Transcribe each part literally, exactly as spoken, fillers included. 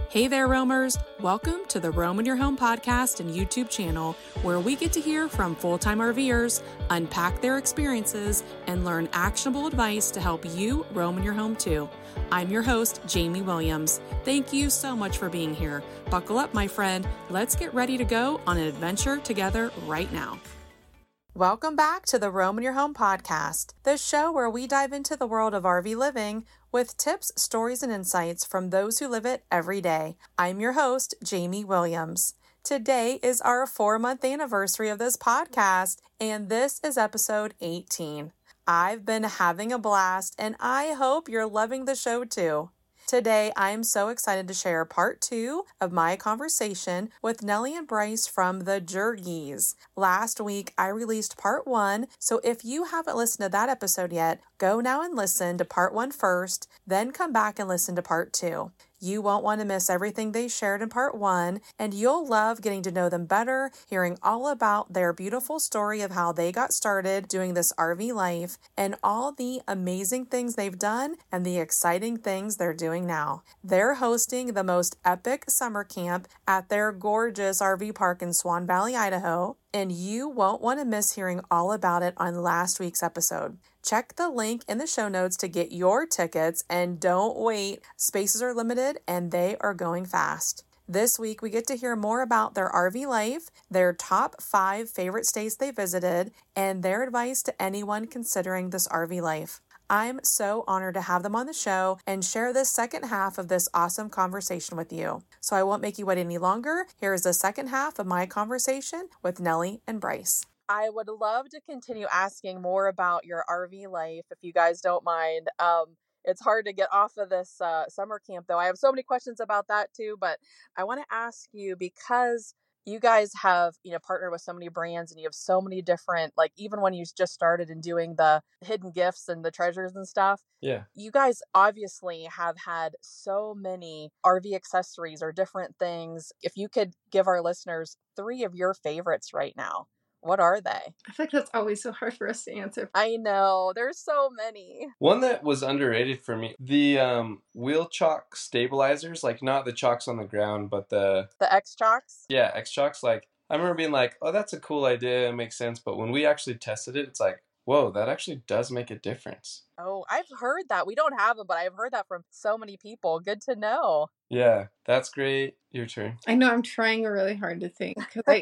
Hey there, roamers. Welcome to the Roam in Your Home podcast and YouTube channel, where we get to hear from full-time RVers, unpack their experiences, and learn actionable advice to help you roam in your home too. I'm your host, Jamie Williams. Thank you so much for being here. Buckle up, my friend. Let's get ready to go on an adventure together right now. Welcome back to the Roam in Your Home podcast, the show where we dive into the world of R V living with tips, stories, and insights from those who live it every day. I'm your host, Jamie Williams. Today is our four-month anniversary of this podcast, and this is episode eighteen. I've been having a blast, and I hope you're loving the show too. Today, I am so excited to share part two of my conversation with Nellie and Bryce from the Jergies. Last week, I released part one, so if you haven't listened to that episode yet, go now and listen to part one first, then come back and listen to part two. You won't want to miss everything they shared in part one, and you'll love getting to know them better, hearing all about their beautiful story of how they got started doing this R V life, and all the amazing things they've done and the exciting things they're doing now. They're hosting the most epic summer camp at their gorgeous R V park in Swan Valley, Idaho, and you won't want to miss hearing all about it on last week's episode. Check the link in the show notes to get your tickets, and don't wait. Spaces are limited and they are going fast. This week, we get to hear more about their R V life, their top five favorite states they visited, and their advice to anyone considering this R V life. I'm so honored to have them on the show and share this second half of this awesome conversation with you. So I won't make you wait any longer. Here is the second half of my conversation with Nellie and Bryce. I would love to continue asking more about your R V life, if you guys don't mind. Um, it's hard to get off of this uh, summer camp, though. I have so many questions about that, too. But I want to ask you, because you guys have, you know, partnered with so many brands, and you have so many different, like, even when you just started in doing the hidden gifts and the treasures and stuff. Yeah. You guys obviously have had so many R V accessories or different things. If you could give our listeners three of your favorites right now, what are they? I feel like that's always so hard for us to answer. I know. There's so many. One that was underrated for me, the um, wheel chock stabilizers, like not the chocks on the ground, but the... The X-Chocks? Yeah, X-Chocks. Like, I remember being like, oh, that's a cool idea. It makes sense. But when we actually tested it, it's like, whoa, that actually does make a difference. Oh, I've heard that. We don't have them, but I've heard that from so many people. Good to know. Yeah, that's great. Your turn. I know I'm trying really hard to think, because I,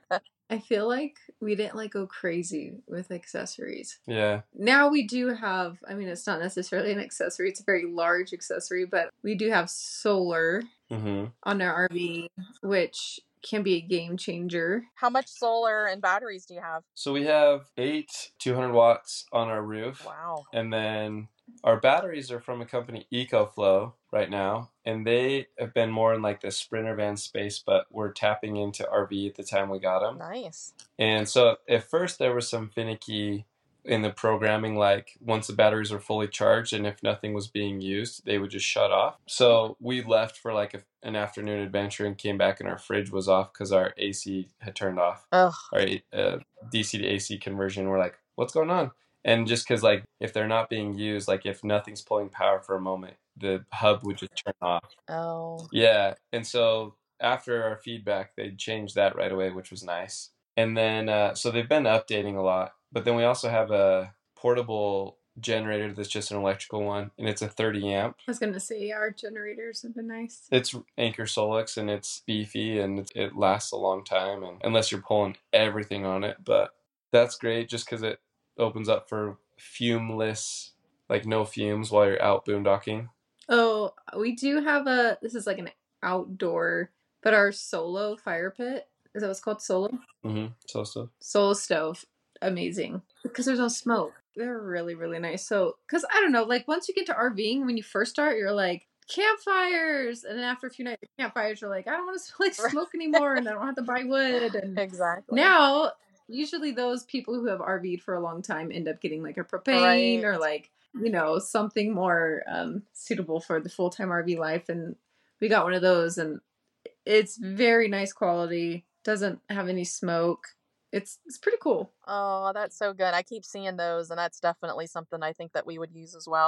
I feel like we didn't like go crazy with accessories. Yeah. Now we do have, I mean, it's not necessarily an accessory. It's a very large accessory, but we do have solar Mm-hmm. on our R V, which can be a game changer. How much solar and batteries do you have? So we have eight two hundred watts on our roof. Wow. And then our batteries are from a company, EcoFlow, right now. And they have been more in like the Sprinter van space, but we're tapping into R V at the time we got them. Nice. And so at first there was some finicky in the programming, like once the batteries were fully charged and if nothing was being used, they would just shut off. So we left for like a, an afternoon adventure and came back and our fridge was off because our A C had turned off. Ugh. Our uh, D C to A C conversion. We're like, what's going on? And just because like if they're not being used, like if nothing's pulling power for a moment, the hub would just turn off. Oh. Yeah. And so after our feedback, they changed that right away, which was nice. And then, uh, so they've been updating a lot. But then we also have a portable generator that's just an electrical one, and it's a thirty amp. I was going to say, our generators have been nice. It's Anchor Solix, and it's beefy, and it, it lasts a long time, and unless you're pulling everything on it. But that's great just because it opens up for fumeless, like no fumes while you're out boondocking. Oh, we do have a, this is like an outdoor, but our Solo fire pit, is that what's called? Solo? Mm-hmm. So stuff. Solo stove. Amazing. Because there's no smoke. They're really, really nice. So, because I don't know, like once you get to RVing, when you first start, you're like, campfires. And then after a few nights, campfires, you're like, I don't want to like smoke anymore and I don't have to buy wood. And exactly. Now, usually those people who have R V'd for a long time end up getting like a propane right. or like, you know, something more um, suitable for the full-time R V life. And we got one of those and it's very nice quality. Doesn't have any smoke. It's it's pretty cool. Oh, that's so good. I keep seeing those, and that's definitely something I think that we would use as well.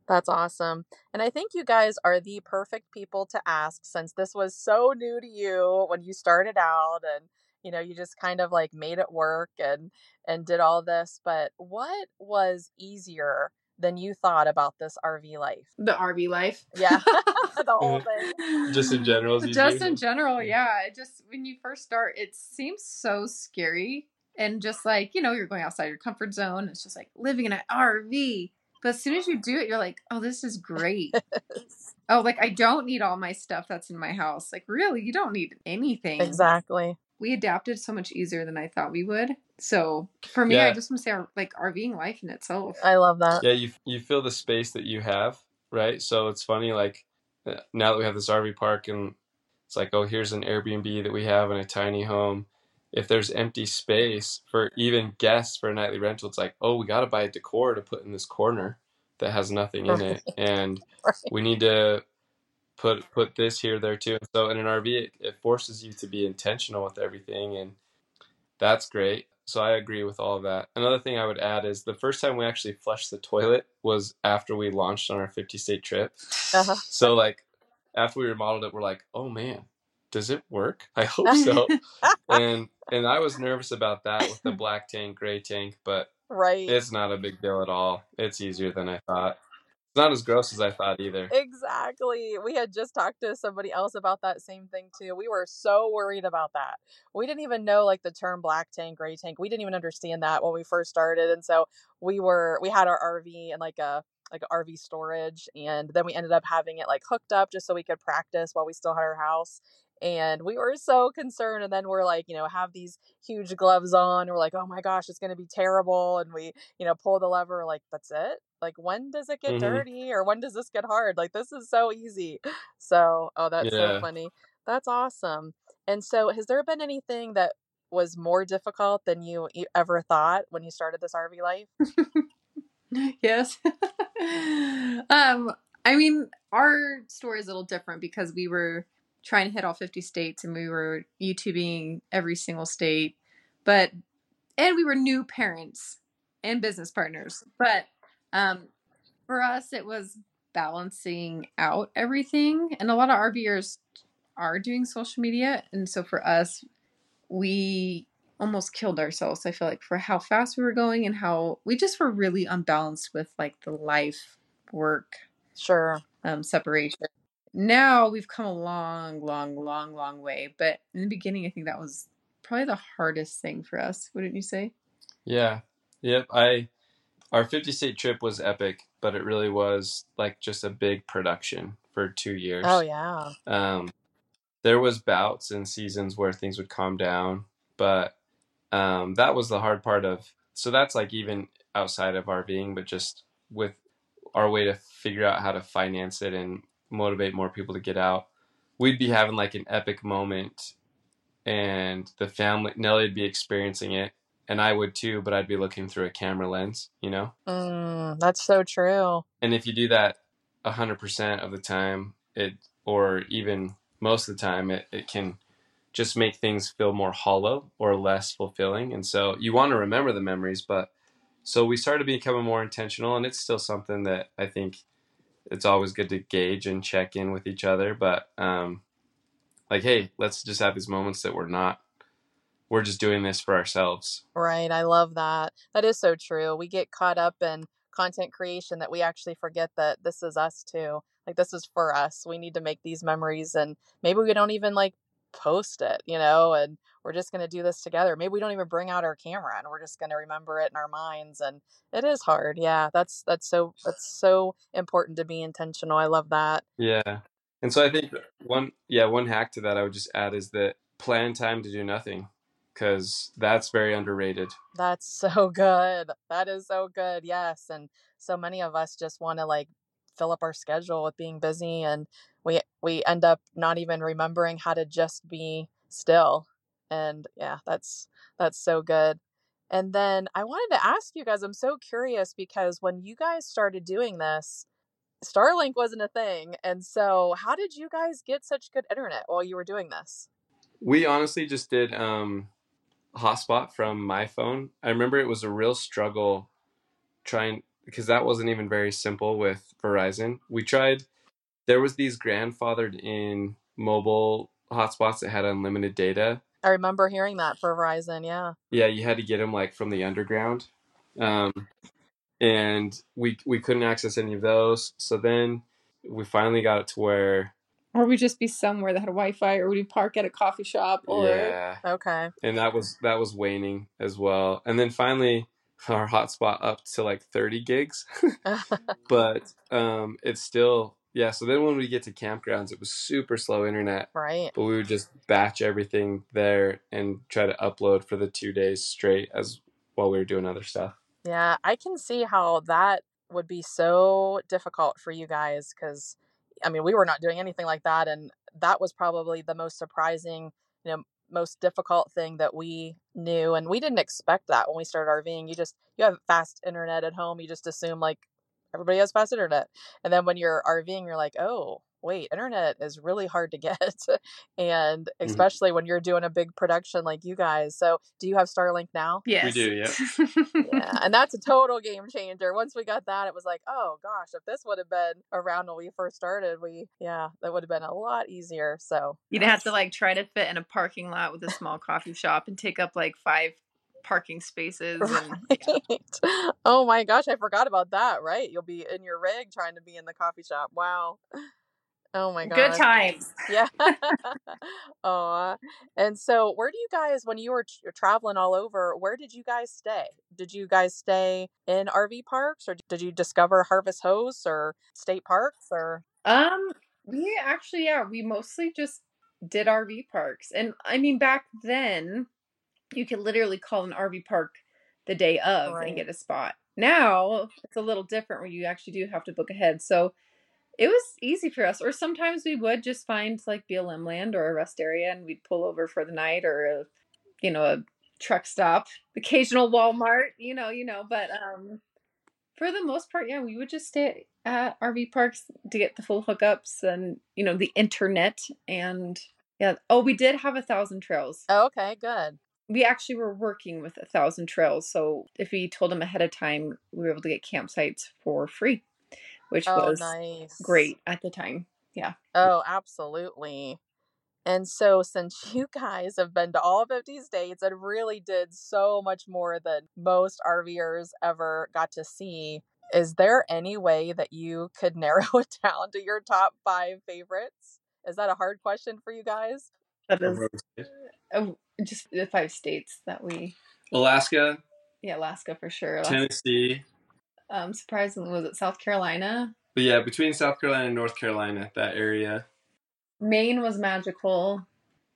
That's awesome. And I think you guys are the perfect people to ask since this was so new to you when you started out and you know you just kind of like made it work and and did all this. But what was easier than you thought about this R V life? The R V life. Yeah. The whole thing. Just in general is Just easier? in general, yeah. It just when you first start, it seems so scary. And just like, you know, you're going outside your comfort zone. It's just like living in an R V. But as soon as you do it, you're like, oh, this is great. Oh, like I don't need all my stuff that's in my house. Like, really, you don't need anything. Exactly. We adapted so much easier than I thought we would. So for me, Yeah. I just want to say like RVing life in itself. I love that. Yeah, you you feel the space that you have, right? So it's funny, like uh, now that we have this R V park and it's like, oh, here's an Airbnb that we have in a tiny home. If there's empty space for even guests for a nightly rental, it's like, oh, we got to buy a decor to put in this corner that has nothing in it, and Right. we need to put put this here, there too. So in an R V, it, it forces you to be intentional with everything, and that's great. So I agree with all of that. Another thing I would add is the first time we actually flushed the toilet was after we launched on our fifty state trip. Uh-huh. So like after we remodeled it, we're like, oh man, does it work? I hope so. and and I was nervous about that with the black tank, gray tank, but Right. it's not a big deal at all. It's easier than I thought. It's not as gross as I thought either. Exactly. We had just talked to somebody else about that same thing too. We were so worried about that. We didn't even know like the term black tank, gray tank. We didn't even understand that when we first started. And so we were we had our R V in like a like a R V storage, and then we ended up having it like hooked up just so we could practice while we still had our house. And we were so concerned, and then we're like, you know, have these huge gloves on. We're like, oh my gosh, it's gonna be terrible. And we, you know, pull the lever, like, that's it. Like, when does it get Mhm. dirty, or when does this get hard? Like, this is so easy. So, oh, that's so Yeah. funny. That's awesome. And so, has there been anything that was more difficult than you e- ever thought when you started this R V life? Yes. um, I mean, our story is a little different because we were trying to hit all fifty states and we were YouTubing every single state, but, and we were new parents and business partners. But um, for us, it was balancing out everything. And a lot of RVers are doing social media. And so for us, we almost killed ourselves, I feel like, for how fast we were going and how we just were really unbalanced with like the life work Sure. um, separation. Now we've come a long, long, long, long way. But in the beginning, I think that was probably the hardest thing for us. Wouldn't you say? Yeah. Yep. I our fifty state trip was epic, but it really was like just a big production for two years. Oh, yeah. Um, there was bouts and seasons where things would calm down, but um, that was the hard part of. So that's like even outside of RVing, but just with our way to figure out how to finance it and motivate more people to get out, we'd be having like an epic moment, and the family, Nelly would be experiencing it, and I would too, but I'd be looking through a camera lens, you know? Mm, that's so true. And if you do that one hundred percent of the time, it, or even most of the time, it, it can just make things feel more hollow or less fulfilling. And so you want to remember the memories, but so we started becoming more intentional, and it's still something that I think it's always good to gauge and check in with each other. But um, like, hey, let's just have these moments that we're not, we're just doing this for ourselves. Right. I love that. That is so true. We get caught up in content creation that we actually forget that this is us too. Like, this is for us. We need to make these memories, and maybe we don't even like post it, you know, and we're just going to do this together. Maybe we don't even bring out our camera, and we're just going to remember it in our minds. And it is hard. Yeah. That's, that's so, that's so important to be intentional. I love that. Yeah. And so I think one, yeah, one hack to that I would just add is that plan time to do nothing, because that's very underrated. That's so good. That is so good. Yes. And so many of us just want to like fill up our schedule with being busy, and we we end up not even remembering how to just be still. And yeah, that's that's so good. And then I wanted to ask you guys, I'm so curious because when you guys started doing this, Starlink wasn't a thing. And so how did you guys get such good internet while you were doing this? We honestly just did um, hotspot from my phone. I remember it was a real struggle trying because that wasn't even very simple with Verizon. We tried, there was these grandfathered in mobile hotspots that had unlimited data. I remember hearing that for Verizon. Yeah. Yeah, you had to get them like from the underground. Um, and we we couldn't access any of those. So then we finally got it to where, or we'd just be somewhere that had Wi-Fi, or we'd park at a coffee shop, or yeah, Okay. and that was that was waning as well. And then finally our hotspot up to like thirty gigs, but um, it's still, yeah. So then when we get to campgrounds, it was super slow internet, Right. but we would just batch everything there and try to upload for the two days straight as while we were doing other stuff. Yeah, I can see how that would be so difficult for you guys because, I mean, we were not doing anything like that, and that was probably the most surprising, you know, most difficult thing that we knew, and we didn't expect that when we started RVing. You just you have fast internet at home, you just assume like everybody has fast internet, and then when you're RVing, you're like, oh, wait, internet is really hard to get, and Mhm. especially when you're doing a big production like you guys. So, do you have Starlink now? yes, We do, yeah. Yeah, and that's a total game changer. Once we got that, it was like, oh gosh, if this would have been around when we first started, we yeah, that would have been a lot easier. So You'd have to like try to fit in a parking lot with a small coffee shop and take up like five parking spaces. And right. Oh my gosh, I forgot about that. Right, you'll be in your rig trying to be in the coffee shop. Wow. Oh my good gosh. times. Yeah. Aw. And so, where do you guys, when you were t- traveling all over, where did you guys stay? Did you guys stay in R V parks, or did you discover Harvest Host or state parks, or? Um, we actually, yeah, we mostly just did R V parks. And I mean, back then, you could literally call an R V park the day of and Right. get a spot. Now, it's a little different where you actually do have to book ahead. So it was easy for us. Or sometimes we would just find like B L M land or a rest area and we'd pull over for the night, or a, you know, a truck stop, occasional Walmart, you know, you know, but um for the most part, yeah, we would just stay at R V parks to get the full hookups and, you know, the internet. And yeah, oh, we did have a thousand trails. Oh, okay, good. We actually were working with a thousand trails. So if we told them ahead of time, we were able to get campsites for free, which Oh, was nice. great at the time. Yeah. Oh, absolutely. And so, since you guys have been to all fifty states and really did so much more than most RVers ever got to see, is there any way that you could narrow it down to your top five favorites? Is that a hard question for you guys? That A is road state. uh, just the five states that we, Alaska, yeah, Alaska for sure. Alaska. Tennessee. Um, surprisingly, was it South Carolina? But yeah, between South Carolina and North Carolina, that area. Maine was magical.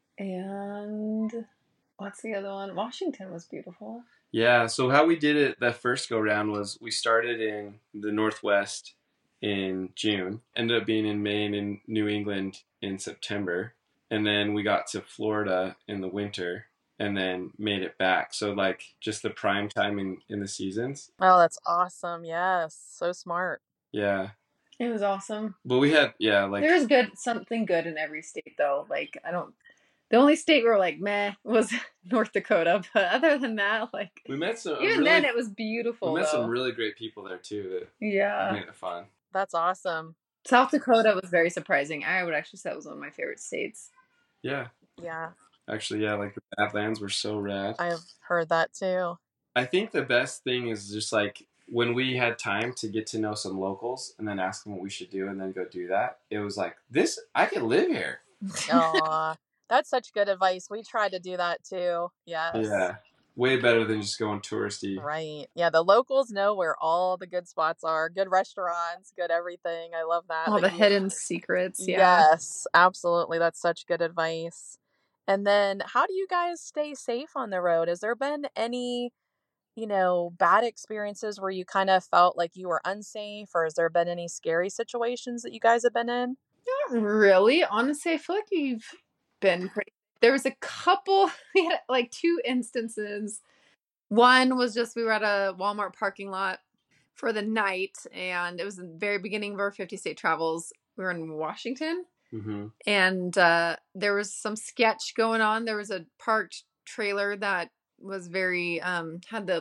And what's the other one? Washington was beautiful. Yeah, so how we did it that first go round was we started in the Northwest in June, ended up being in Maine and New England in September, and then we got to Florida in the winter and then made it back. So like just the prime time in, in the seasons. Oh, that's awesome. Yes. So smart. Yeah. It was awesome. But we had, yeah, like There was good something good in every state though. Like I don't the only state we were like meh was North Dakota, but other than that, like we met some even really, then it was beautiful. we met though. some really great people there too that Yeah. made it fun. That's awesome. South Dakota was very surprising. I would actually say it was one of my favorite states. Yeah. Yeah, Actually, yeah, like the Badlands were so rad. I've heard that too. I think the best thing is just like when we had time to get to know some locals and then ask them what we should do and then go do that. It was like, this, I can live here. Aw, that's such good advice. We try to do that too. Yes. Yeah. Way better than just going touristy. Right. Yeah, the locals know where all the good spots are, good restaurants, good everything. I love that. All that the you- hidden secrets. Yeah. Yes, absolutely. That's such good advice. And then, how do you guys stay safe on the road? Has there been any, you know, bad experiences where you kind of felt like you were unsafe, or has there been any scary situations that you guys have been in? Not really. Honestly, I feel like we've been pretty. There was a couple, we had like two instances. One was just we were at a Walmart parking lot for the night, and it was the very beginning of our fifty state travels. We were in Washington, Mm-hmm. and uh, there was some sketch going on. There was a parked trailer that was very, um, had the like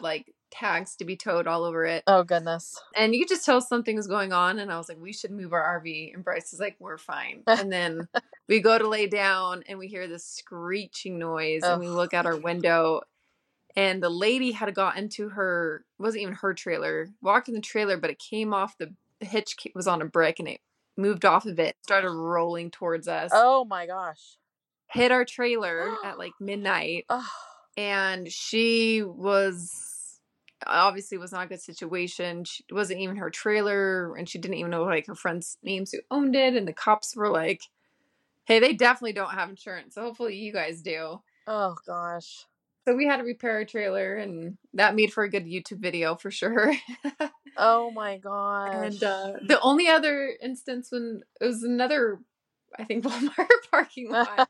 tags to be towed all over it. Oh, goodness. And you could just tell something was going on. And I was like, we should move our R V. And Bryce is like, we're fine. And then we go to lay down and we hear this screeching noise. Ugh. And we look out our window. And the lady had got into her, wasn't even her trailer, walked in the trailer, but it came off the, the hitch was on a brick and it moved off of it, started rolling towards us. Oh my gosh. Hit our trailer at like midnight. Oh. And she was, obviously was not a good situation. She it wasn't even her trailer and she didn't even know like her friends' names who owned it. And the cops were like, hey, they definitely don't have insurance. So hopefully you guys do. Oh gosh. So we had to repair a trailer, and that made for a good YouTube video for sure. Oh my gosh. And uh, the only other instance when it was another, I think, Walmart parking lot.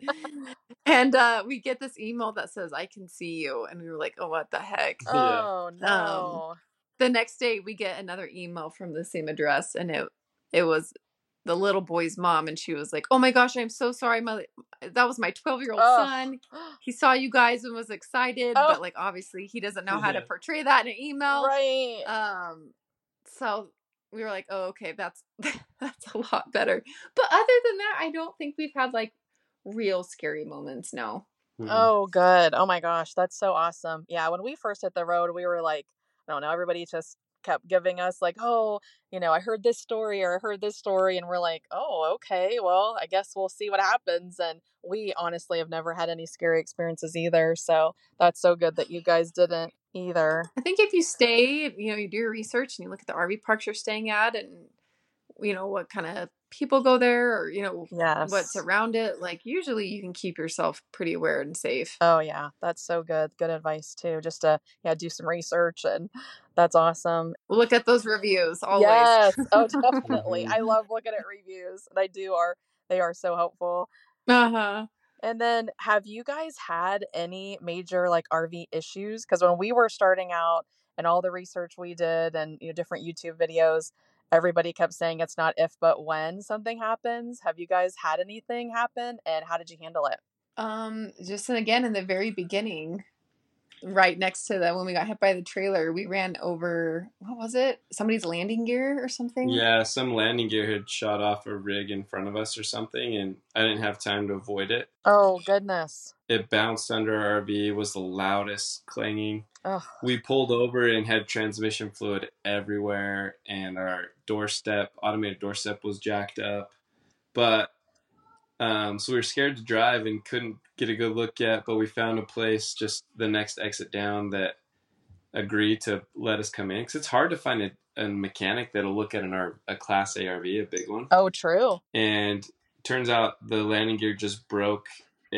And uh, we get this email that says, I can see you. And we were like, oh, what the heck? Oh no. Um, the next day we get another email from the same address, and it it was the little boy's mom, and she was like, oh my gosh, I'm so sorry. My that was my twelve year old Oh. son. He saw you guys and was excited, Oh. but like obviously he doesn't know how to portray that in an email. Right. Um so we were like, oh, okay, that's that's a lot better. But other than that, I don't think we've had like real scary moments. No. Mhm. Oh, good. Oh my gosh, that's so awesome. Yeah, when we first hit the road, we were like, I don't know, everybody just kept giving us like, oh, you know, I heard this story or I heard this story, and we're like, oh, okay, well, I guess we'll see what happens. And we honestly have never had any scary experiences either. So that's so good that you guys didn't either. I think if you stay, you know, you do your research and you look at the R V parks you're staying at and, you know, what kind of people go there or, you know, Yes. what's around it, like usually you can keep yourself pretty aware and safe. Oh yeah, that's so good. Good advice too. Just to yeah, do some research, and that's awesome. Look at those reviews always. Yes. Oh, definitely. I love looking at reviews, and I do are they are so helpful. Uh-huh. And then have you guys had any major like R V issues? Because when we were starting out and all the research we did and you know different YouTube videos, everybody kept saying it's not if but when something happens. Have you guys had anything happen, and how did you handle it? Um, just again in the very beginning, right next to the when we got hit by the trailer, we ran over what was it? Somebody's landing gear or something? Yeah, some landing gear had shot off a rig in front of us or something, and I didn't have time to avoid it. Oh goodness. It bounced under our R V, was the loudest clanging. Oh. We pulled over and had transmission fluid everywhere, and our doorstep, automated doorstep, was jacked up. But um, so we were scared to drive and couldn't get a good look yet, but we found a place just the next exit down that agreed to let us come in. Because it's hard to find a, a mechanic that'll look at an R, a Class A R V, a big one. Oh, true. And turns out the landing gear just broke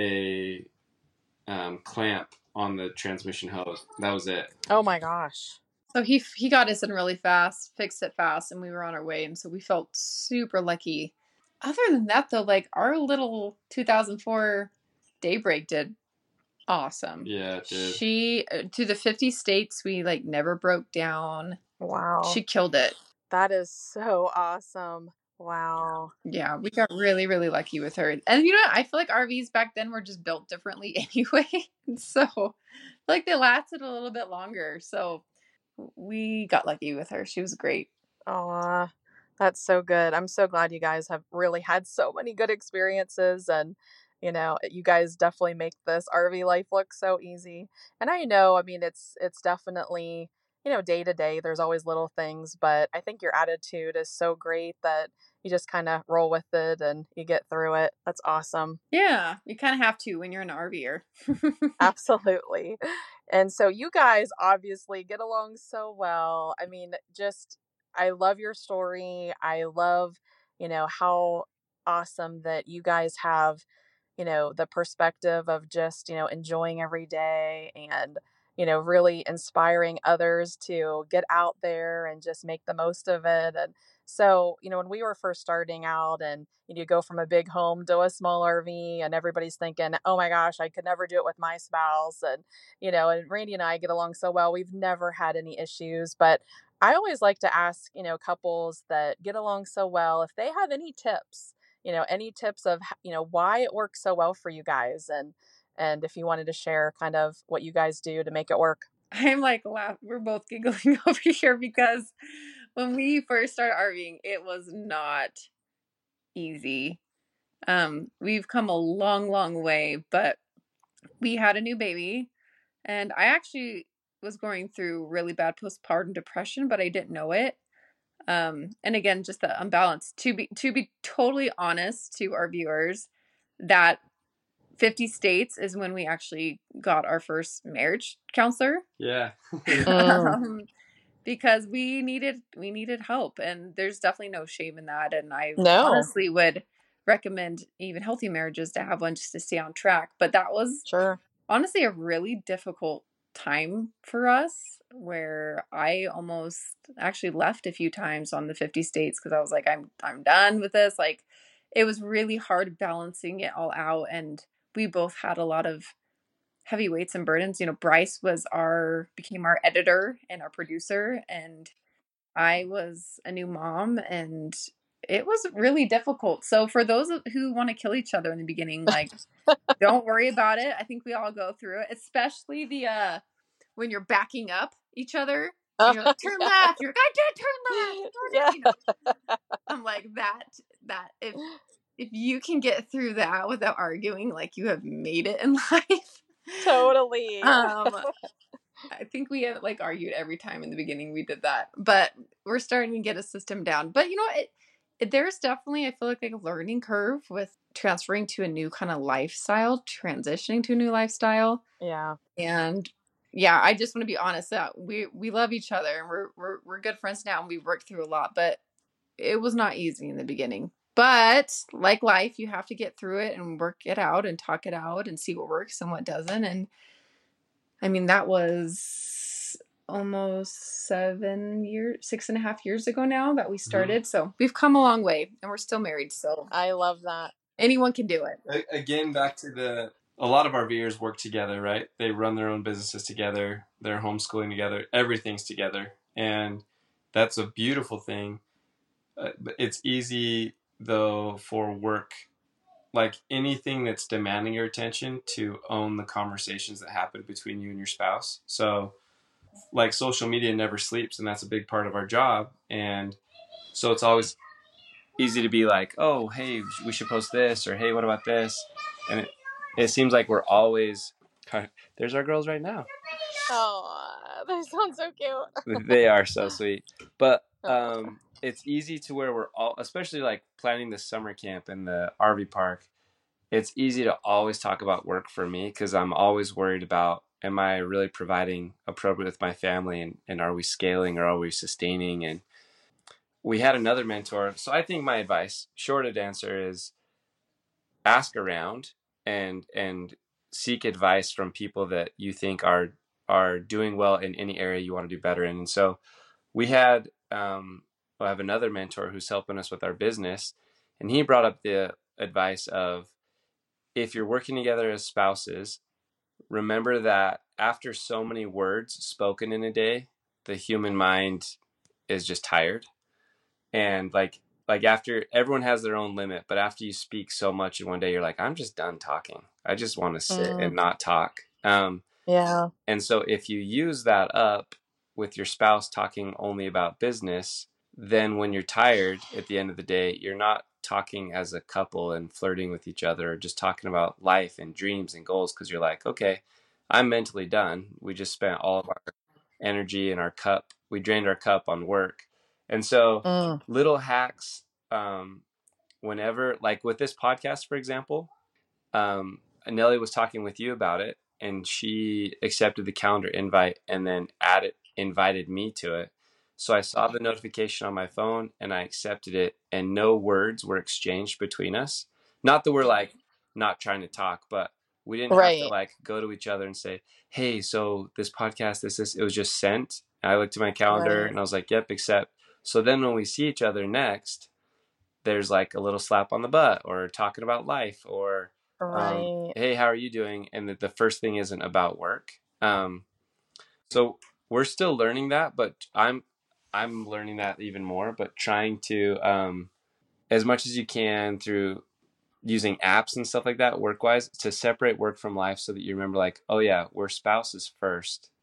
a um, clamp on the transmission hose. That was it. Oh my gosh. So he he got us in really fast, fixed it fast, and we were on our way. And so we felt super lucky. Other than that, though, like our little two thousand four Daybreak did awesome. Yeah, it did. She uh, to the fifty states, we like never broke down. Wow. She killed it. That is so awesome. Wow. Yeah, we got really, really lucky with her. And you know what? I feel like R Vs back then were just built differently anyway. So like they lasted a little bit longer. So we got lucky with her. She was great. Aw, that's so good. I'm so glad you guys have really had so many good experiences, and you know, you guys definitely make this R V life look so easy. And I know, I mean, it's it's definitely, you know, day to day, there's always little things, but I think your attitude is so great that you just kind of roll with it and you get through it. That's awesome. Yeah, you kind of have to when you're an RVer. Absolutely. And so you guys obviously get along so well. I mean, just, I love your story. I love, you know, how awesome that you guys have, you know, the perspective of just, you know, enjoying every day and, you know, really inspiring others to get out there and just make the most of it. And so, you know, when we were first starting out and you know, you go from a big home to a small R V and everybody's thinking, oh my gosh, I could never do it with my spouse. And, you know, and Randy and I get along so well. We've never had any issues, but I always like to ask, you know, couples that get along so well, if they have any tips, you know, any tips of, you know, why it works so well for you guys. And, and if you wanted to share kind of what you guys do to make it work. I'm like, laugh. We're both giggling over here because when we first started RVing, it was not easy. Um, we've come a long, long way, but we had a new baby, and I actually was going through really bad postpartum depression, but I didn't know it. Um, and again, just the unbalance. To be to be totally honest to our viewers, that fifty states is when we actually got our first marriage counselor. Yeah. Mm. um, because we needed we needed help, and there's definitely no shame in that. And I No. honestly would recommend even healthy marriages to have one just to stay on track. But that was Sure. honestly a really difficult time for us, where I almost actually left a few times on the fifty states because I was like, I'm I'm done with this. Like, it was really hard balancing it all out, and we both had a lot of heavy weights and burdens. You know, Bryce was our became our editor and our producer, and I was a new mom, and it was really difficult. So for those who want to kill each other in the beginning, like, don't worry about it. I think we all go through it, especially the uh when you're backing up each other. Oh, You know, turn yeah. left. You're like, I can't turn left. Yeah. You know, I'm like that. That if if you can get through that without arguing, like, you have made it in life. Totally. Um, I think we have like argued every time in the beginning we did that, but we're starting to get a system down. But you know, it, it there's definitely, I feel like, like a learning curve with transferring to a new kind of lifestyle, transitioning to a new lifestyle. Yeah. And yeah, I just want to be honest that we we love each other, and we're we're we're good friends now, and we've worked through a lot, but it was not easy in the beginning. But like life, you have to get through it and work it out and talk it out and see what works and what doesn't. And I mean, that was almost seven years, six and a half years ago now that we started. So we've come a long way, and we're still married. So I love that. anyone can do it. A- Again, back to the, a lot of our RVers work together, right? They run their own businesses together. They're homeschooling together. Everything's together. And that's a beautiful thing. Uh, but it's easy, though, for work, like anything that's demanding your attention, to own the conversations that happen between you and your spouse. So, like, social media never sleeps, and that's a big part of our job. And so it's always easy to be like, oh, hey, we should post this, or hey, what about this? And it, it seems like we're always, there's our girls right now. Oh, they sound so cute. They are so sweet. But um, it's easy to where we're all, especially like planning the summer camp in the R V park, it's easy to always talk about work for me, because I'm always worried about, am I really providing appropriate with my family, and, and are we scaling, or are we sustaining? And we had another mentor. So I think my advice, shorted answer, is ask around and and seek advice from people that you think are are doing well in any area you want to do better in. And so we had, um, I have another mentor who's helping us with our business, and he brought up the advice of, if you're working together as spouses, remember that after so many words spoken in a day, the human mind is just tired. And like, like after, everyone has their own limit, but after you speak so much in one day, you're like, I'm just done talking. I just want to sit Mm. and not talk. Um, Yeah. and so if you use that up with your spouse talking only about business, then when you're tired at the end of the day, you're not talking as a couple and flirting with each other, or just talking about life and dreams and goals, because you're like, okay, I'm mentally done. We just spent all of our energy and our cup. We drained our cup on work. And so Mm. little hacks, um, whenever, like with this podcast, for example, um, Nellie was talking with you about it, and she accepted the calendar invite and then added, invited me to it. So I saw the notification on my phone, and I accepted it, and no words were exchanged between us. Not that we're like not trying to talk, but we didn't have to Right. like go to each other and say, hey, so this podcast, this, this, it was just sent. I looked at my calendar Right. and I was like, yep, accept. So then when we see each other next, there's like a little slap on the butt, or talking about life, or um, Right. hey, how are you doing? And that the first thing isn't about work. Um, so we're still learning that, but I'm, I'm learning that even more, but trying to, um, as much as you can through using apps and stuff like that, work wise, to separate work from life, so that you remember like, oh yeah, we're spouses first.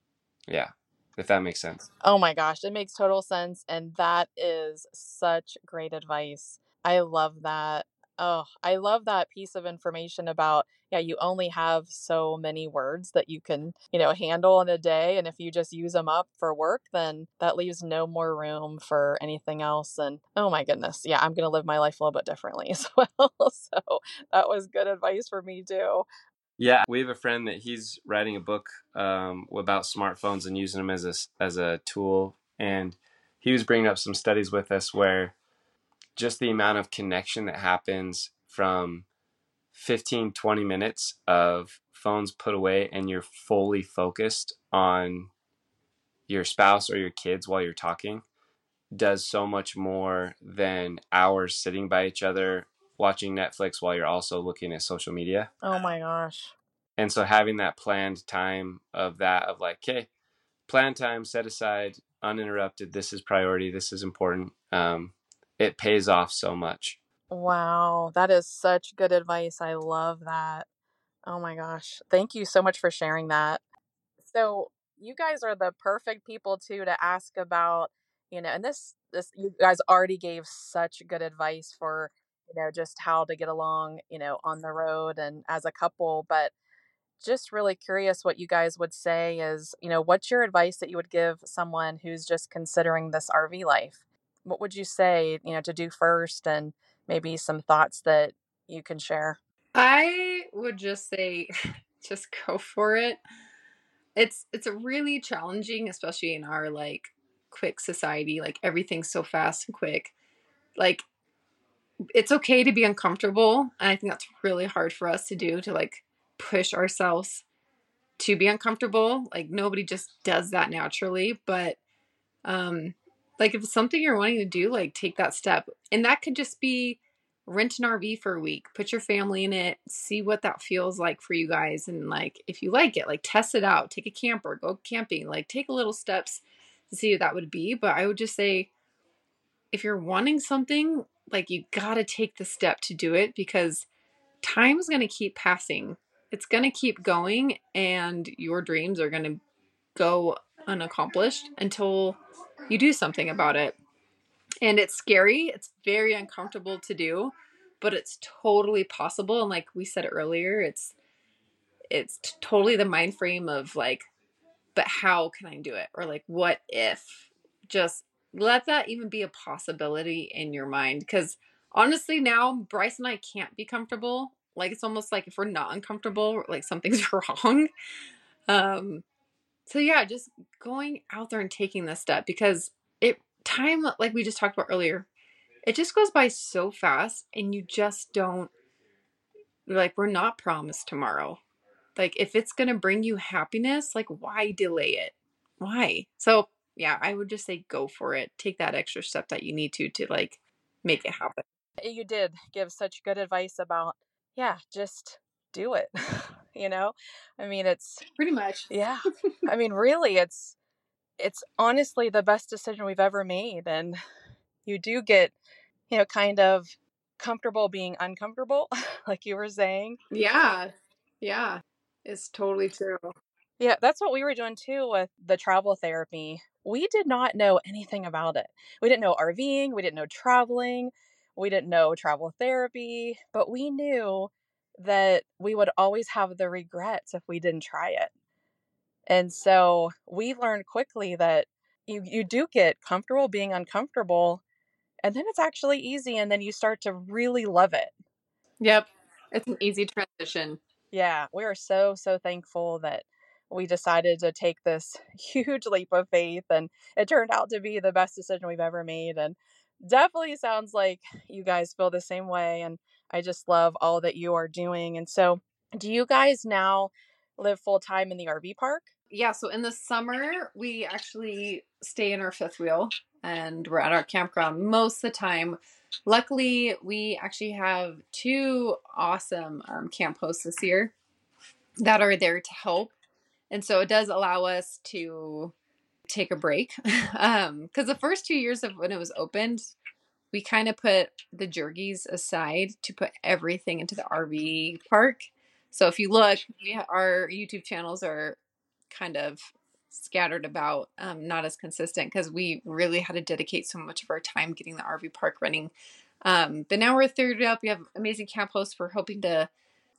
Yeah, if that makes sense. Oh my gosh, it makes total sense. And that is such great advice. I love that. Oh, I love that piece of information about, yeah, you only have so many words that you can, you know, handle in a day. And if you just use them up for work, then that leaves no more room for anything else. And oh my goodness, yeah, I'm going to live my life a little bit differently as well. So that was good advice for me too. Yeah, we have a friend that he's writing a book um, about smartphones and using them as a as a tool, and he was bringing up some studies with us where just the amount of connection that happens from fifteen, twenty minutes of phones put away and you're fully focused on your spouse or your kids while you're talking does so much more than hours sitting by each other watching Netflix while you're also looking at social media. Oh my gosh. And so having that planned time of that, of like, okay, planned time, set aside, uninterrupted, this is priority, this is important. Um, it pays off so much. Wow, that is such good advice. I love that. Oh my gosh. Thank you so much for sharing that. So, you guys are the perfect people too to ask about, you know, and this this you guys already gave such good advice for, you know, just how to get along, you know, on the road and as a couple, but just really curious what you guys would say is, you know, what's your advice that you would give someone who's just considering this R V life? What would you say, you know, to do first and maybe some thoughts that you can share? I would just say, just go for it. It's it's a really challenging, especially in our like quick society. Like everything's so fast and quick. Like it's okay to be uncomfortable, and I think that's really hard for us to do, to like push ourselves to be uncomfortable. Like nobody just does that naturally, but um like if it's something you're wanting to do, like take that step. And that could just be rent an R V for a week, put your family in it, see what that feels like for you guys, and like if you like it, like test it out, take a camper, go camping, like take little steps to see what that would be. But I would just say if you're wanting something, like you got to take the step to do it, because time's going to keep passing. It's going to keep going, and your dreams are going to go unaccomplished until you do something about it. And it's scary. It's very uncomfortable to do, but it's totally possible. And like we said earlier, it's it's t- totally the mind frame of like, but how can I do it? Or like, what if? Just let that even be a possibility in your mind. Because honestly, now Bryce and I can't be comfortable. Like it's almost like if we're not uncomfortable, like something's wrong. Um, so yeah, just going out there and taking this step, because it time, like we just talked about earlier, it just goes by so fast, and you just don't, like, we're not promised tomorrow. Like if it's going to bring you happiness, like why delay it? Why? So yeah, I would just say go for it. Take that extra step that you need to to like make it happen. You did give such good advice about, yeah, just do it. You know, I mean, it's Pretty much. yeah. I mean, really, it's it's honestly the best decision we've ever made, and you do get, you know, kind of comfortable being uncomfortable, like you were saying. Yeah. Yeah. It's totally true. Yeah, that's what we were doing too with the travel therapy. We did not know anything about it. We didn't know RVing, we didn't know traveling, we didn't know travel therapy, but we knew that we would always have the regrets if we didn't try it. And so we learned quickly that you, you do get comfortable being uncomfortable, and then it's actually easy, and then you start to really love it. Yep. It's an easy transition. Yeah, we are so, so thankful that we decided to take this huge leap of faith, and it turned out to be the best decision we've ever made. And definitely sounds like you guys feel the same way. And I just love all that you are doing. And so, do you guys now live full time in the R V park? Yeah, so in the summer, we actually stay in our fifth wheel, and we're at our campground most of the time. Luckily, we actually have two awesome um, camp hosts this year that are there to help. And so it does allow us to take a break. um, because the first two years of when it was opened, we kind of put the jergies aside to put everything into the R V park. So if you look, we ha- our YouTube channels are kind of scattered about, um, not as consistent because we really had to dedicate so much of our time getting the R V park running. Um, but now we're third up. We have amazing camp hosts. We're hoping to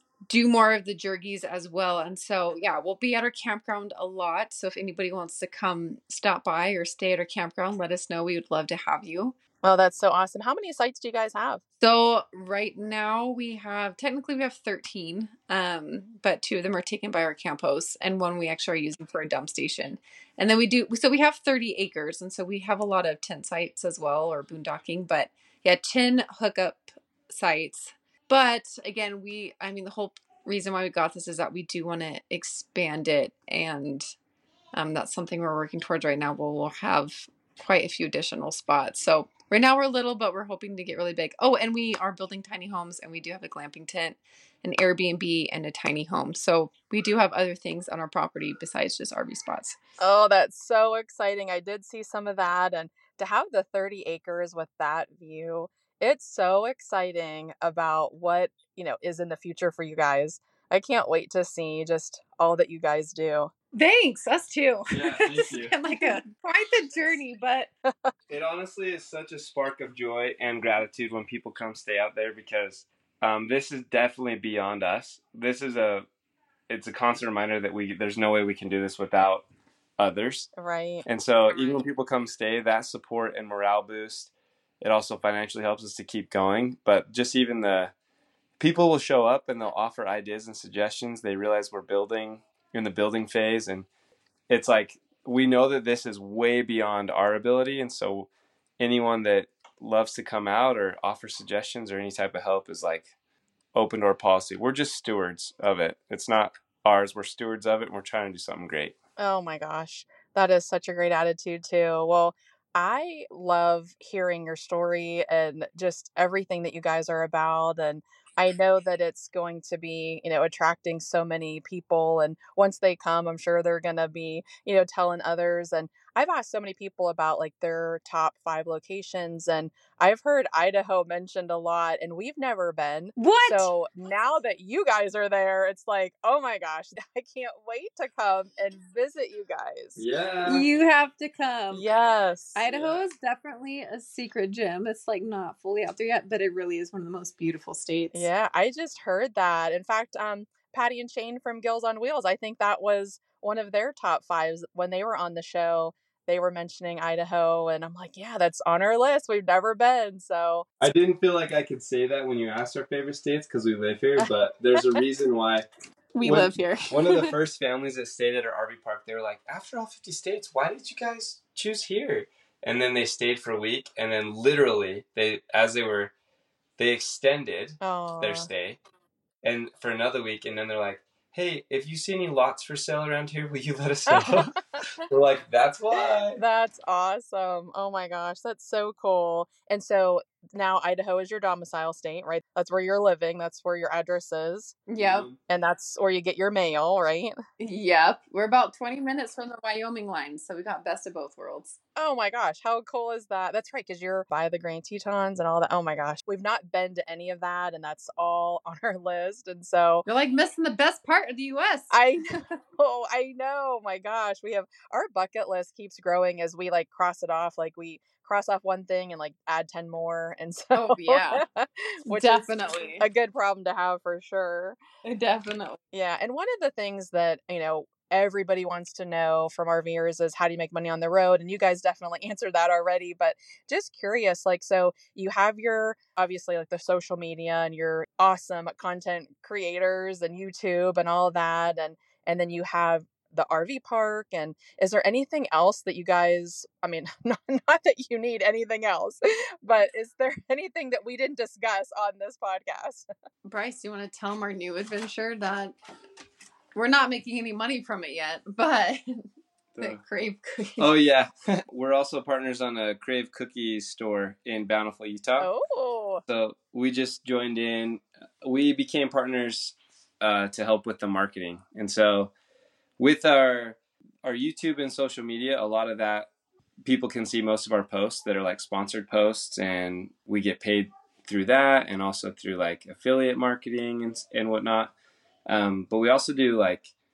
do more of the jergies as well. And so, yeah, we'll be at our campground a lot. So if anybody wants to come stop by or stay at our campground, let us know. We would love to have you. Oh, that's so awesome. How many sites do you guys have? So right now we have, technically we have thirteen, um, but two of them are taken by our camp hosts and one we actually are using for a dump station. And then we do, so we have thirty acres. And so we have a lot of tent sites as well, or boondocking, but yeah, ten hookup sites. But again, we, I mean, the whole reason why we got this is that we do want to expand it. And um, that's something we're working towards right now. We'll, we'll have quite a few additional spots. So right now we're little, but we're hoping to get really big. Oh, and we are building tiny homes, and we do have a glamping tent, an Airbnb, and a tiny home. So we do have other things on our property besides just R V spots. Oh, that's so exciting. I did see some of that. And to have the thirty acres with that view, it's so exciting about what, you know, is in the future for you guys. I can't wait to see just all that you guys do. Thanks, us too. Yeah, thank It's you. been like a quite the journey, but It honestly is such a spark of joy and gratitude when people come stay out there, because um, this is definitely beyond us. This is a, it's a constant reminder that we, there's no way we can do this without others. Right. And so even when people come stay, that support and morale boost, it also financially helps us to keep going. But just even the people will show up and they'll offer ideas and suggestions. They realize we're building in the building phase, and it's like, we know that this is way beyond our ability. And so anyone that loves to come out or offer suggestions or any type of help is like open door policy. We're just stewards of it. It's not ours. We're stewards of it, and we're trying to do something great. Oh my gosh. That is such a great attitude too. Well, I love hearing your story and just everything that you guys are about. And I know that it's going to be, you know, attracting so many people. And once they come, I'm sure they're going to be, you know, telling others. And I've asked so many people about like their top five locations, and I've heard Idaho mentioned a lot, and we've never been. what? So now that you guys are there, it's like, oh my gosh, I can't wait to come and visit you guys. Yeah. You have to come. Yes. Idaho Yeah. is definitely a secret gem. It's like not fully out there yet, but it really is one of the most beautiful states. Yeah, I just heard that. In fact, um, Patty and Shane from Gills on Wheels, I think that was one of their top fives when they were on the show. They were mentioning Idaho, and I'm like, yeah, that's on our list. We've never been, so. I didn't feel like I could say that when you asked our favorite states because we live here, but there's a reason why. We When- live here. One of the first families that stayed at our R V park, they were like, after all fifty states, why did you guys choose here? And then they stayed for a week, and then literally, they as they were, they extended Oh. their stay, and for another week, and then they're like, hey, if you see any lots for sale around here, will you let us know? We're like, that's why. That's awesome. Oh my gosh, that's so cool. And so now Idaho is your domicile state, right? That's where you're living. That's where your address is. Yep. And that's where you get your mail, right? Yep. We're about twenty minutes from the Wyoming line, so we got best of both worlds. Oh my gosh, how cool is that? That's right, because you're by the Grand Tetons and all that. Oh my gosh, we've not been to any of that, and that's all on our list. And so You're like missing the best part of the U S. I know, I know. My gosh, we have our bucket list keeps growing as we like cross it off. Like we cross off one thing and like add ten more, and so Oh, yeah. which is Definitely. a good problem to have for sure. Definitely. Yeah, and one of the things that you know everybody wants to know from RVers is how do you make money on the road, and you guys definitely answered that already, but just curious, like, so you have your obviously like the social media and your awesome content creators and YouTube and all of that, and and then you have the R V park, and is there anything else that you guys, I mean, not, not that you need anything else, but is there anything that we didn't discuss on this podcast? Bryce, you want to tell them our new adventure that we're not making any money from it yet, but the Crave Cookies. Oh, yeah. We're also partners on a Crave Cookies store in Bountiful, Utah. Oh, So we just joined in. We became partners uh, to help with the marketing. And so with our our YouTube and social media, a lot of that, people can see most of our posts that are like sponsored posts, and we get paid through that and also through like affiliate marketing and, and whatnot. Um, but we also do like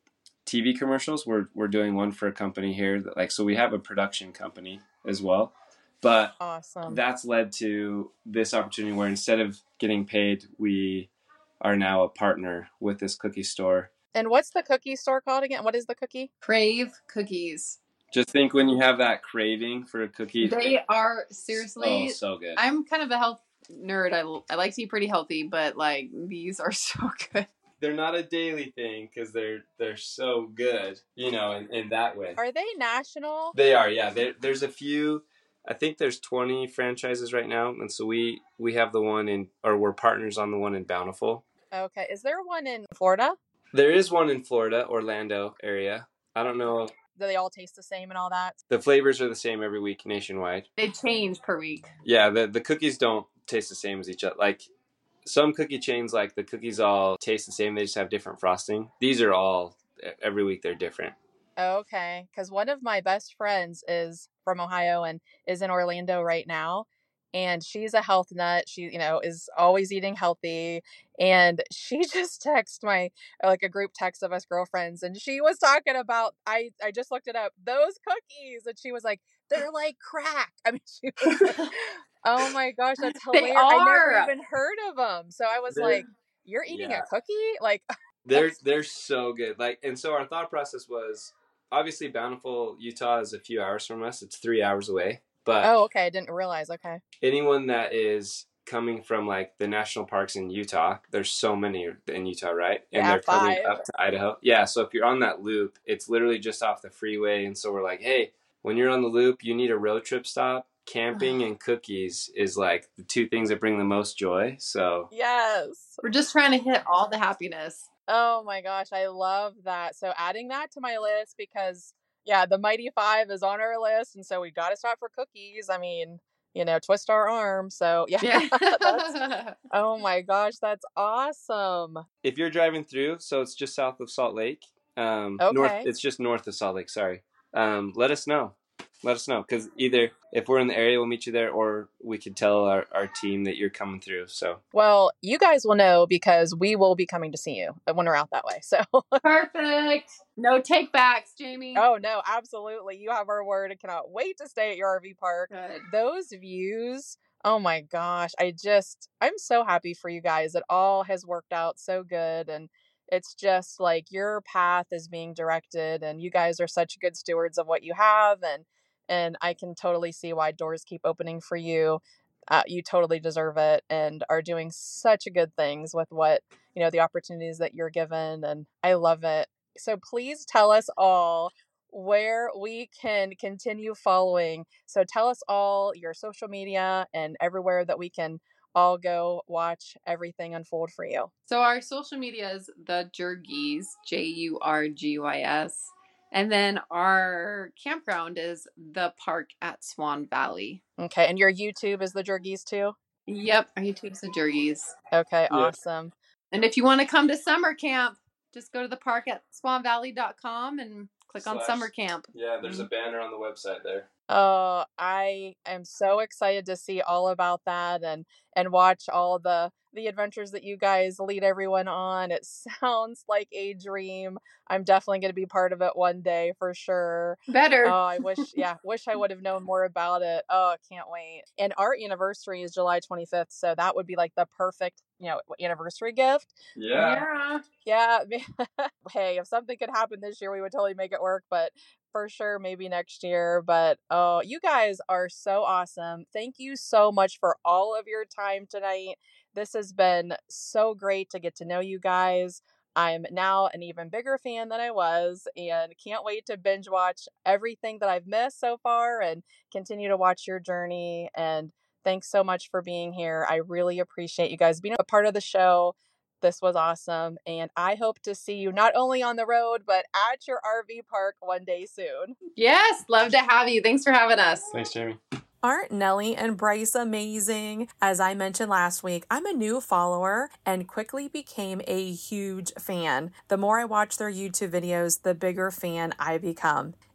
T V commercials. We're we're doing one for a company here that, like, so we have a production company as well. But Awesome. That's led to this opportunity where instead of getting paid, we are now a partner with this cookie store. And what's the cookie store called again? What is the cookie? Crave Cookies. Just think when you have that craving for a cookie. They are seriously. Oh, so good. I'm kind of a health nerd. I, I like to eat pretty healthy, but like these are so good. They're not a daily thing because they're they're so good, you know, in, in that way. Are they national? They are, yeah. There, there's a few. I think there's twenty franchises right now, and so we we have the one in, or we're partners on the one in Bountiful. Okay. Is there one in Florida? There is one in Florida, Orlando area. I don't know. Do they all taste the same and all that? The flavors are the same every week nationwide. They change per week. Yeah, the the cookies don't taste the same as each other. Like some cookie chains, like the cookies all taste the same. They just have different frosting. These are all, every week they're different. Okay. Because one of my best friends is from Ohio and is in Orlando right now. And she's a health nut. She, you know, is always eating healthy. And she just texted my, like a group text of us girlfriends. And she was talking about, I, I just looked it up, those cookies. And she was like, they're like crack. I mean, she was like, oh my gosh, that's hilarious. I never even heard of them. So I was they're, like, you're eating yeah. a cookie? Like, they're, they're so good. Like, and so our thought process was, obviously Bountiful, Utah is a few hours from us. It's three hours away. But oh, okay. I didn't realize. Okay. Anyone that is coming from like the national parks in Utah, there's so many in Utah, right? And yeah, they're coming five. up to Idaho. Yeah. So if you're on that loop, it's literally just off the freeway. And so we're like, hey, when you're on the loop, you need a road trip stop. Camping and cookies is like the two things that bring the most joy. So yes, we're just trying to hit all the happiness. Oh my gosh, I love that. So adding that to my list because yeah, the Mighty Five is on our list, and so we got to stop for cookies. I mean, you know, twist our arm. So yeah, yeah. that's, oh my gosh, that's awesome. If you're driving through, so it's just south of Salt Lake. Um, okay. North, it's just north of Salt Lake. Sorry. Um, let us know. Let us know because either if we're in the area, we'll meet you there, or we could tell our, our team that you're coming through. So well, you guys will know because we will be coming to see you when we're out that way. So perfect. No take backs, Jamie. Oh no, absolutely. You have our word. I cannot wait to stay at your R V park. Good. Those views. Oh my gosh. I just, I'm so happy for you guys. It all has worked out so good. And it's just like your path is being directed and you guys are such good stewards of what you have. And And I can totally see why doors keep opening for you. Uh, you totally deserve it and are doing such good things with what, you know, the opportunities that you're given. And I love it. So please tell us all where we can continue following. So tell us all your social media and everywhere that we can all go watch everything unfold for you. So our social media is the Jurgys, J U R G Y S. And then our campground is the park at Swan Valley. Okay. And your YouTube is the Jurgys too? Yep. Our YouTube's the Jurgys. Okay. Yeah. Awesome. And if you want to come to summer camp, just go to the park at swan valley dot com and click Slash, on summer camp. Yeah. There's a banner on the website there. Oh, I am so excited to see all about that and, and watch all the, the adventures that you guys lead everyone on. It sounds like a dream. I'm definitely going to be part of it one day for sure. Better. Oh, I wish, yeah, wish I would have known more about it. Oh, I can't wait. And our anniversary is July twenty-fifth. So that would be like the perfect, you know, anniversary gift. Yeah. Yeah. Yeah. Hey, if something could happen this year, we would totally make it work, but for sure, maybe next year. But oh, you guys are so awesome. Thank you so much for all of your time tonight. This has been so great to get to know you guys. I'm now an even bigger fan than I was and can't wait to binge watch everything that I've missed so far and continue to watch your journey. And thanks so much for being here. I really appreciate you guys being a part of the show. This was awesome. And I hope to see you not only on the road, but at your R V park one day soon. Yes. Love to have you. Thanks for having us. Thanks, Jamie. Aren't Nellie and Bryce amazing? As I mentioned last week, I'm a new follower and quickly became a huge fan. The more I watch their YouTube videos, the bigger fan I become.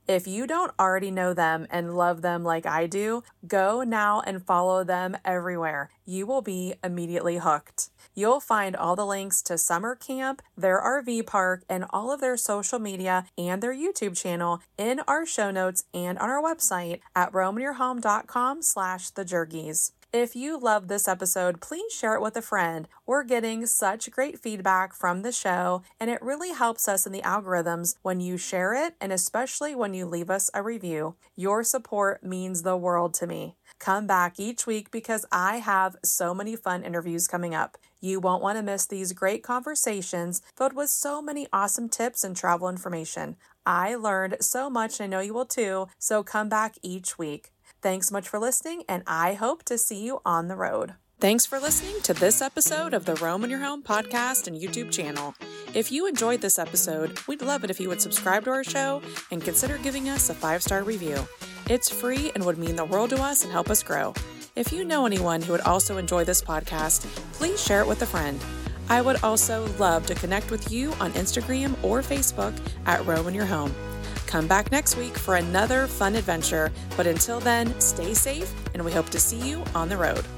If you don't already know them and love them like I do, go now and follow them everywhere. You will be immediately hooked. You'll find all the links to summer camp, their R V park, and all of their social media and their YouTube channel in our show notes and on our website at roamingyourhome.com slash the jergies. If you loved this episode, please share it with a friend. We're getting such great feedback from the show, and it really helps us in the algorithms when you share it, and especially when you leave us a review. Your support means the world to me. Come back each week because I have so many fun interviews coming up. You won't want to miss these great conversations filled with so many awesome tips and travel information. I learned so much, and I know you will too, so come back each week. Thanks so much for listening, and I hope to see you on the road. Thanks for listening to this episode of the Roam in Your Home podcast and YouTube channel. If you enjoyed this episode, we'd love it if you would subscribe to our show and consider giving us a five-star review. It's free and would mean the world to us and help us grow. If you know anyone who would also enjoy this podcast, please share it with a friend. I would also love to connect with you on Instagram or Facebook at Roam in Your Home. Come back next week for another fun adventure, but until then, stay safe, and we hope to see you on the road.